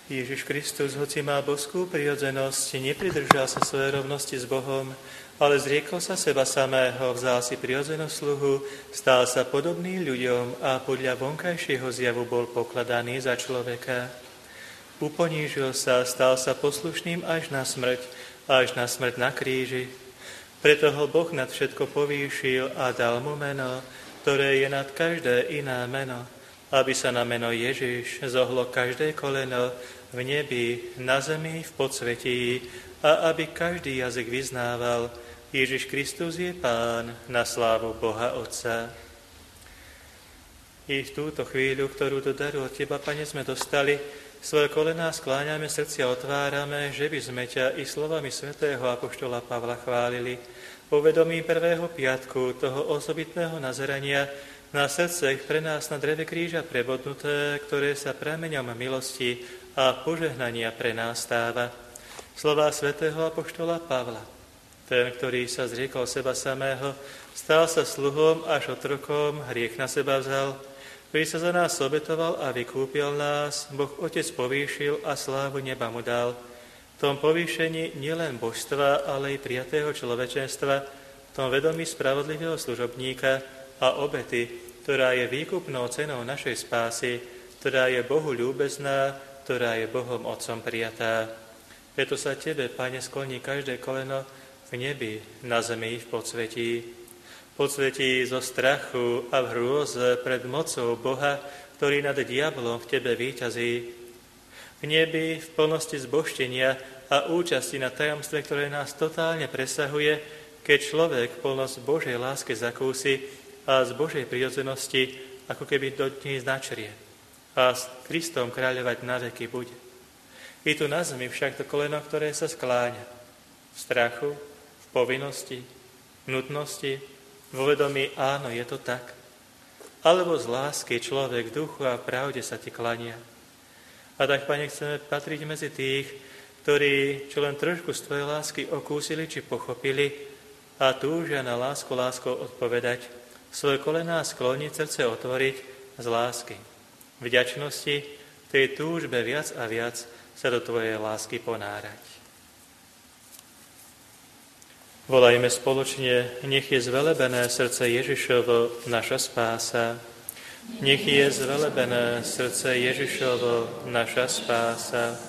Ježiš Kristus, hoci má božskú prirodzenosť, nepridržal sa svojej rovnosti s Bohom, ale zriekol sa seba samého, vzal si prirodzenú sluhu, stal sa podobný ľuďom a podľa vonkajšieho zjavu bol pokladaný za človeka. Uponížil sa, stal sa poslušným až na smrť na kríži. Preto ho Boh nad všetko povýšil a dal mu meno, ktoré je nad každé iné meno, aby sa na meno Ježiš zohlo každé koleno v nebi, na zemi, v podsvetí a aby každý jazyk vyznával, Ježiš Kristus je Pán, na slávu Boha Otca. I v túto chvíľu, ktorú do daru od Teba, Pane, sme dostali, svoje kolená skláňame, srdcia otvárame, že by sme ťa i slovami svätého apoštola Pavla chválili, po vedomí prvého piatku toho osobitného nazerania na srdcech pre nás na dreve kríža prebodnuté, ktoré sa prameňom milosti a požehnania pre nás stáva. Slová svätého apoštola Pavla. Ten, ktorý sa zriekol seba samého, stal sa sluhom až otrokom, hriech na seba vzal, ktorý sa za nás obetoval a vykúpil nás, Boh Otec povýšil a slávu neba mu dal. V tom povýšení nielen božstva, ale i prijatého človečenstva, v tom vedomí spravodlivého služobníka a obety, ktorá je výkupnou cenou našej spásy, ktorá je Bohu ľúbezná, ktorá je Bohom Otcom prijatá. Preto sa Tebe, Pane, skloní každé koleno v nebi, na zemi, v podsvetí. Podsvetí zo strachu a v hrôze pred mocou Boha, ktorý nad diablom v Tebe víťazí. V nebi, v plnosti zbožtenia a účasti na tajomstve, ktoré nás totálne presahuje, keď človek plnosť Božej lásky zakúsi a z Božej prirodzenosti ako keby do nej značrie. A s Kristom kráľovať na veky bude. I tu na zemi však to koleno, ktoré sa skláňa. V strachu, v povinnosti, v nutnosti, vo vedomí, áno, je to tak. Alebo z lásky človek v duchu a v pravde sa Ti klania. A tak, Pane, chceme patriť medzi tých, ktorí čo len trošku z Tvojej lásky okúsili či pochopili a túžia na lásku láskou odpovedať, svoje kolená skloniť, srdce otvoriť z lásky. Vďačnosti, tej túžbe viac a viac sa do Tvojej lásky ponárať. Volajme spoločne, nech je zvelebené srdce Ježišovo, naša spása. Nech je zvelebené srdce Ježišovo, naša spása.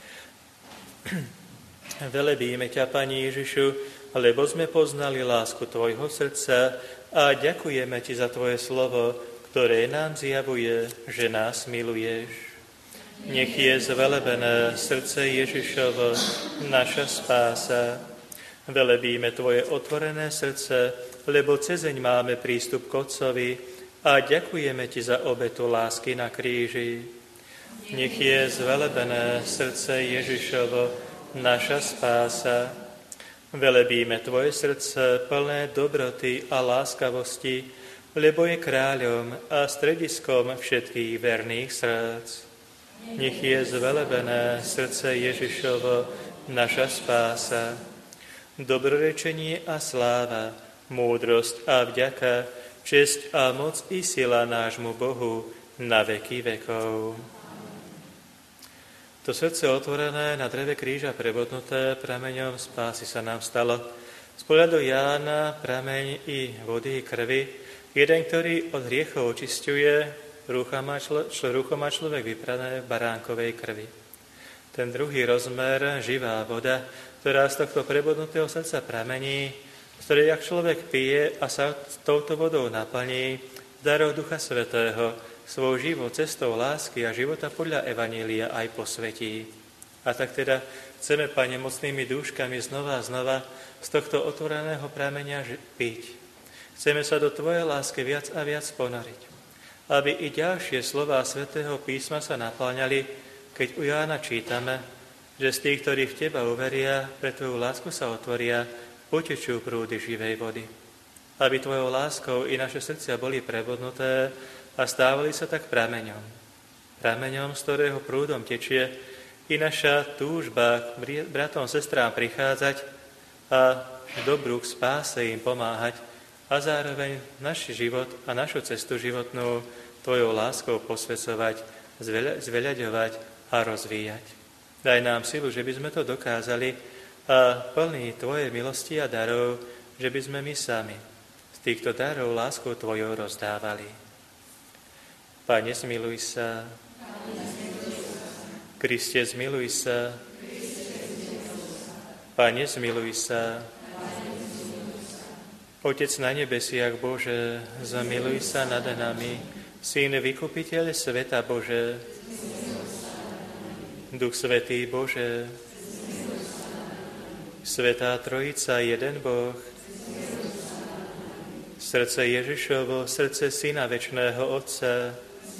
Velebíme ťa, Pani Ježišu, lebo sme poznali lásku Tvojho srdca a ďakujeme Ti za Tvoje slovo, ktoré nám zjavuje, že nás miluješ. Nech je zvelebené srdce Ježišovo, naša spása. Velebíme Tvoje otvorené srdce, lebo cezeň máme prístup k Otcovi a ďakujeme Ti za obetu lásky na kríži. Nech je zvelebené srdce Ježišovo, naša spása. Velebíme Tvoje srdce plné dobroty a láskavosti, lebo je kráľom a strediskom všetkých verných srdc. Nech je zvelebené srdce Ježišovo, naša spása. Dobrorečenie a sláva, múdrosť a vďaka, česť a moc i sila nášmu Bohu na veky vekov. To srdce otvorené na dreve kríža prebodnuté prameňom spásy sa nám stalo. Z pohľadu Jána prameň i vody i krvi, jeden, ktorý od hriechov očisťuje, rúcho má človek vyprané v baránkovej krvi. Ten druhý rozmer, živá voda, ktorá z tohto prebodnutého srdca pramení, z ktorej ak človek pije a sa touto vodou naplní, darou Ducha Svätého, svoj život cestou lásky a života podľa Evanília aj posvetí. A tak teda chceme, Pane, mocnými dúškami znova a znova z tohto otvoreného prameňa piť. Chceme sa do Tvojej lásky viac a viac ponoriť, aby i ďalšie slová Svätého písma sa naplňali, keď u Jána čítame, že z tých, ktorí v Teba uveria, pre Tvoju lásku sa otvoria, potečú prúdy živej vody. Aby Tvojou láskou i naše srdcia boli prebodnuté a stávali sa tak prameňom. Prameňom, z ktorého prúdom tečie i naša túžba k bratom, sestrám prichádzať a dobrú k spáse im pomáhať a zároveň náš život a našu cestu životnú Tvojou láskou posvedzovať, zveľaďovať a rozvíjať. Daj nám silu, že by sme to dokázali a plný Tvojej milosti a darov, že by sme my sami z týchto darov lásku Tvojou rozdávali. Pane, zmiluj sa. Kriste, zmiluj sa. Pane, zmiluj sa. Otec na nebesiach Bože, zmiluj sa nad nami. Syn vykupiteľ sveta Bože, Duch Svätý Bože, Svätá Trojica, jeden Boh, srdce Ježišovo, srdce Syna večného Otca,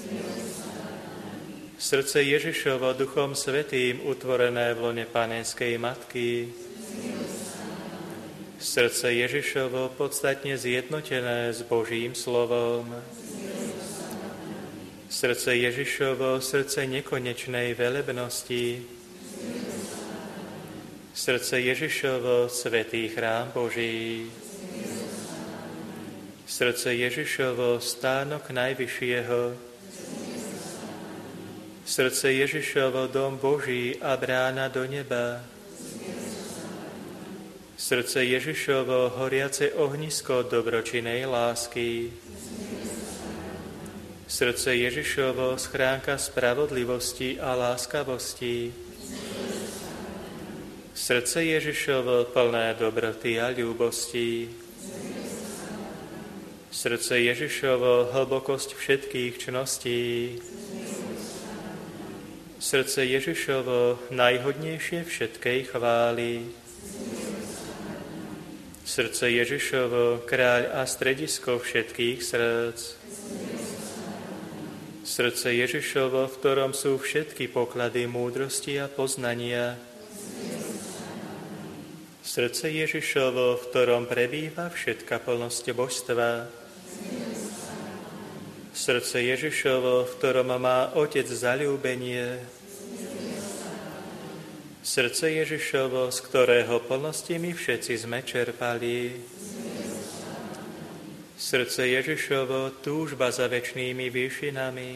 srdce Ježišovo, Duchom Svätým utvorené v lone Panenskej Matky, srdce Ježišovo, podstatne zjednotené s Božím slovom, srdce Ježišovo, srdce nekonečnej velebnosti, srdce Ježišovo, svätý chrám Boží, srdce Ježišovo, stánok Najvyššieho, srdce Ježišovo, dom Boží a brána do neba, srdce Ježišovo, horiace ohnisko dobročinnej lásky, srdce Ježišovo, schránka spravodlivosti a láskavosti, srdce Ježišovo, plné dobroty a ľúbosti, srdce Ježišovo, hlbokosť všetkých čností, srdce Ježišovo, najhodnejšie všetkej chvály, srdce Ježišovo, kráľ a stredisko všetkých srdc, srdce Ježišovo, v ktorom sú všetky poklady múdrosti a poznania, srdce Ježišovo, v ktorom prebýva všetka plnosť božstva, srdce Ježišovo, v ktorom má Otec zaľúbenie, srdce Ježišovo, z ktorého plnosti my všetci sme čerpali, srdce Ježišovo, túžba za večnými výšinami,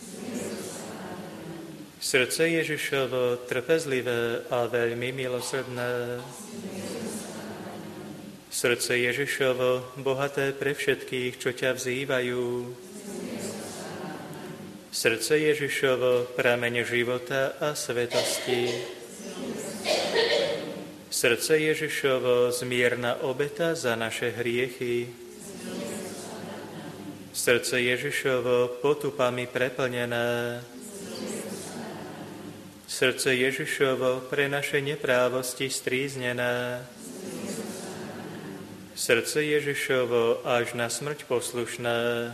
srdce Ježišovo, trpezlivé a veľmi milosrdné, srdce Ježišovo, bohaté pre všetkých, čo ťa vzývajú, srdce Ježišovo, prameň života a svetosti, srdce Ježišovo, zmierna obeta za naše hriechy, srdce Ježišovo, potupami preplnené, srdce Ježišovo, pre naše neprávosti stríznené, srdce Ježišovo, až na smrť poslušné,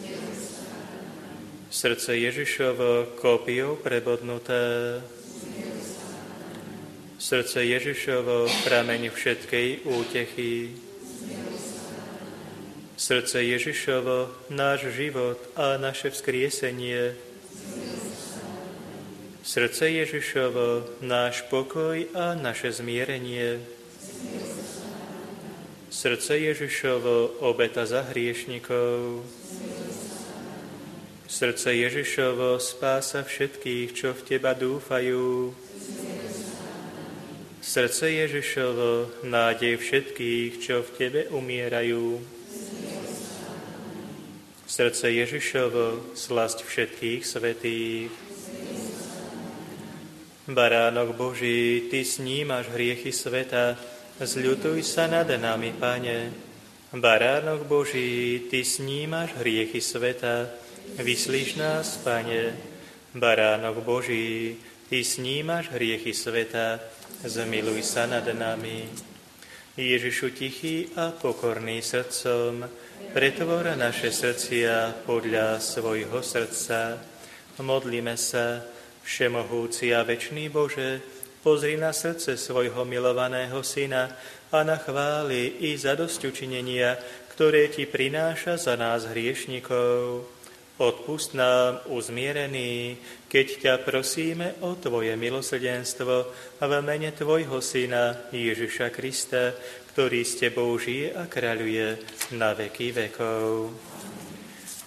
srdce Ježišovo, kópiou prebodnuté, srdce Ježišovo, prameň všetkej útechy, srdce Ježišovo, náš život a naše vzkriesenie, srdce Ježišovo, náš pokoj a naše zmierenie, srdce Ježišovo, obeta za hriešnikov, srdce Ježišovo, spása všetkých, čo v Teba dúfajú, srdce Ježišovo, nádej všetkých, čo v Tebe umierajú, srdce Ježišovo, slasť všetkých svätých. Baránok Boží, Ty snímaš hriechy sveta, zľutuj sa nad nami, Pane. Baránok Boží, Ty snímaš hriechy sveta, vyslíš nás, Pane. Baránok Boží, Ty snímaš hriechy sveta, zmiluj sa nad nami. Ježišu tichý a pokorný srdcom, pretvor naše srdcia podľa svojho srdca. Modlíme sa, Všemohúci a večný Bože, pozri na srdce svojho milovaného Syna a na chvály i zadosťučinenia, ktoré Ti prináša za nás hriešnikov. Odpusť nám, uzmierený, keď ťa prosíme o Tvoje milosrdenstvo v mene Tvojho Syna Ježiša Krista, ktorý s Tebou žije a kráľuje na veky vekov.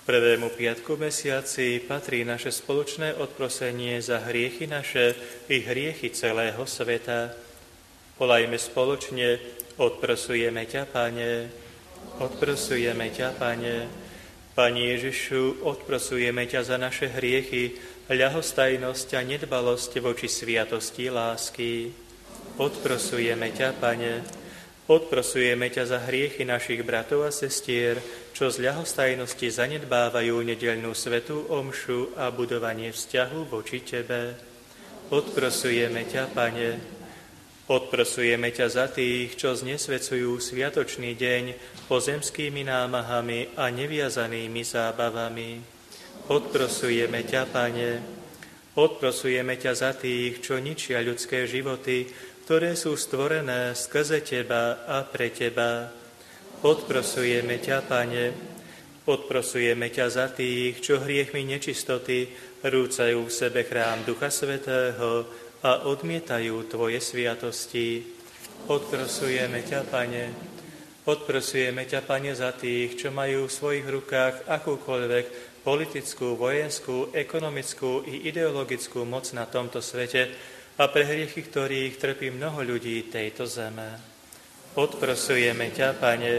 Prvému piatku mesiaci patrí naše spoločné odprosenie za hriechy naše i hriechy celého sveta. Volajme spoločne: odprosujeme ťa, Pane, odprosujeme ťa, Pane. Pane Ježišu, odprosujeme ťa za naše hriechy, ľahostajnosť a nedbalosť voči sviatosti lásky. Odprosujeme ťa, Pane, odprosujeme ťa za hriechy našich bratov a sestier, čo z ľahostajnosti zanedbávajú nedeľnú svätú omšu a budovanie vzťahu voči Tebe. Odprosujeme ťa, Pane, odprosujeme ťa za tých, čo znesvecujú sviatočný deň pozemskými námahami a neviazanými zábavami. Odprosujeme ťa, Pane, odprosujeme ťa za tých, čo ničia ľudské životy, ktoré sú stvorené skrze Teba a pre Teba. Odprosujeme ťa, Pane, odprosujeme ťa za tých, čo hriechmi nečistoty rúcajú v sebe chrám Ducha Svätého a odmietajú Tvoje sviatosti. Odprosujeme ťa, Pane, odprosujeme ťa, Pane, za tých, čo majú v svojich rukách akúkoľvek politickú, vojenskú, ekonomickú i ideologickú moc na tomto svete a pre hriechy, ktorých trpí mnoho ľudí tejto zeme. Odprosujeme ťa, Pane.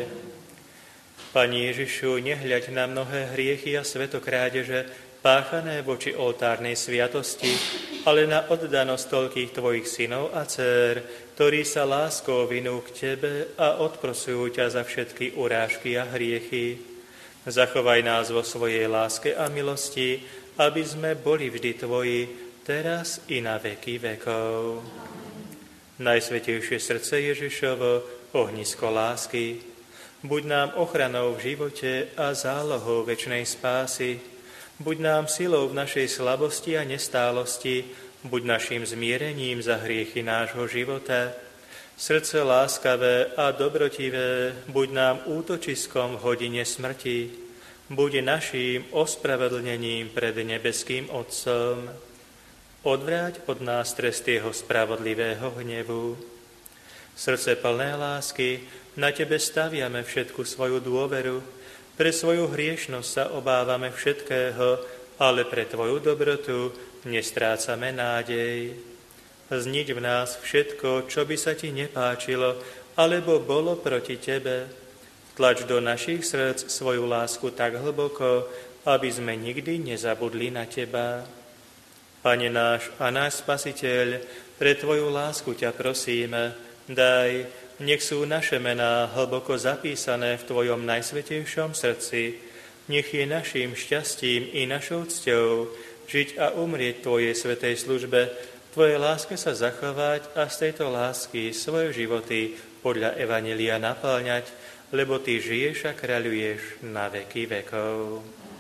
Pane Ježišu, nehľaď na mnohé hriechy a svetokrádeže páchané voči oltárnej sviatosti, ale na oddanosť toľkých Tvojich synov a dcér, ktorí sa láskou vinú k Tebe a odprosujú ťa za všetky urážky a hriechy. Zachovaj nás vo svojej láske a milosti, aby sme boli vždy Tvoji, teraz i na veky vekov. Najsvätejšie srdce Ježišovo, ohnisko lásky, buď nám ochranou v živote a zálohou večnej spásy, buď nám silou v našej slabosti a nestálosti, buď našim zmierením za hriechy nášho života. Srdce láskavé a dobrotivé, buď nám útočiskom v hodine smrti, buď naším ospravedlnením pred nebeským Otcom. Odvráť od nás trest jeho spravodlivého hnevu. Srdce plné lásky, na Tebe staviame všetku svoju dôveru, pre svoju hriešnosť sa obávame všetkého, ale pre Tvoju dobrotu nestrácame nádej. Zniť v nás všetko, čo by sa Ti nepáčilo, alebo bolo proti Tebe. Tlač do našich srdc svoju lásku tak hlboko, aby sme nikdy nezabudli na Teba. Pane náš a náš Spasiteľ, pre Tvoju lásku ťa prosíme, daj, nech sú naše mená hlboko zapísané v Tvojom najsvätejšom srdci. Nech je naším šťastím i našou cťou žiť a umrieť Tvojej svätej službe, Tvojej láske sa zachovať a z tejto lásky svoje životy podľa Evanjelia naplňať, lebo Ty žiješ a kráľuješ na veky vekov.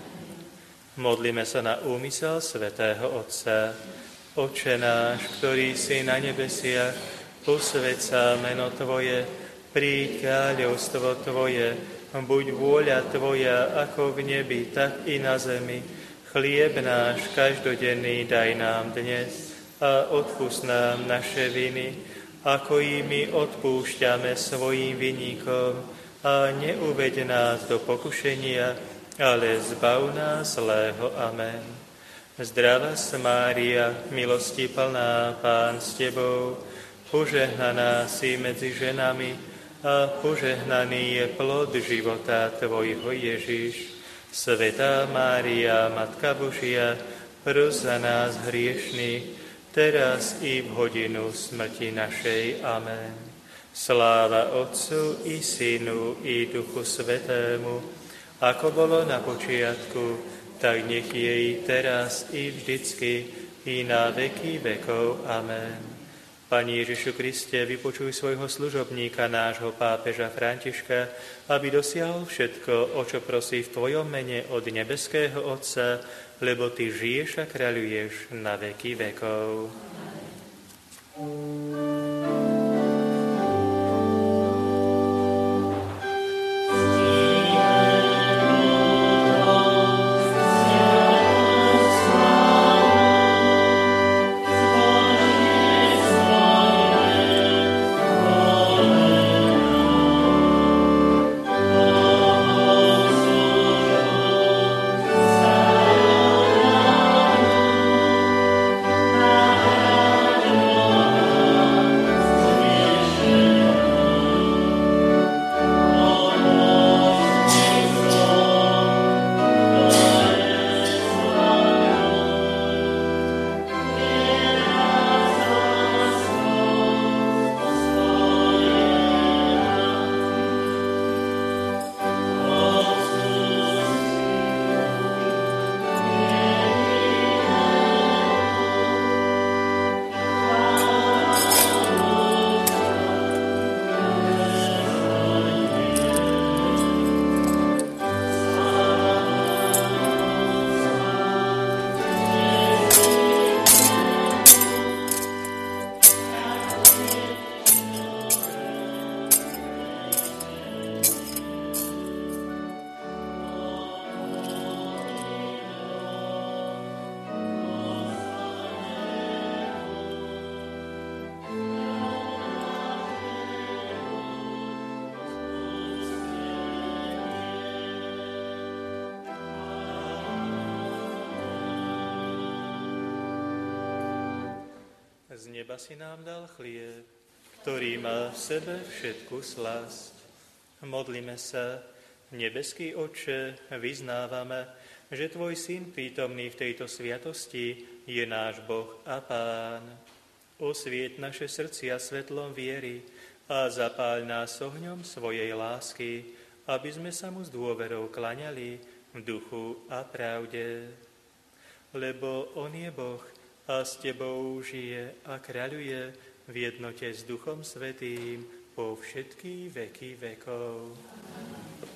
Modlíme sa na úmysel svätého Otca. Otče náš, ktorý si na nebesiach, posväť sa meno Tvoje, príď kráľovstvo Tvoje, buď vôľa Tvoja ako v nebi, tak i na zemi. Chlieb náš každodenný daj nám dnes a odpusť nám naše viny, ako i my odpúšťame svojim vinníkom, a neuveď nás do pokušenia, ale zbav nás zlého. Amen. Zdravá Mária, milosti plná, Pán s Tebou, požehnaná si medzi ženami a požehnaný je plod života Tvojho Ježiš. Svätá Mária, Matka Božia, pros za nás hriešných, teraz i v hodinu smrti našej. Amen. Sláva Otcu i Synu i Duchu Svätému, ako bolo na počiatku, tak nech je i teraz i vždycky i na veky vekov. Amen. Pani Ježišu Kriste, vypočuj svojho služobníka, nášho pápeža Františka, aby dosiahol všetko, o čo prosí v Tvojom mene od nebeského Otca, lebo Ty žiješ a kráľuješ na veky vekov. Z neba si nám dal chlieb, ktorý má v sebe všetku slasť. Modlíme sa. Nebeský Otče, vyznávame, že Tvoj Syn prítomný v tejto sviatosti je náš Boh a Pán. Osvieť naše srdcia svetlom viery a zapáľ nás ohňom svojej lásky, aby sme sa mu s dôverou klaňali v duchu a pravde. Lebo On je Boh a s Tebou žije a kráľuje v jednote s Duchom Svätým po všetky veky vekov.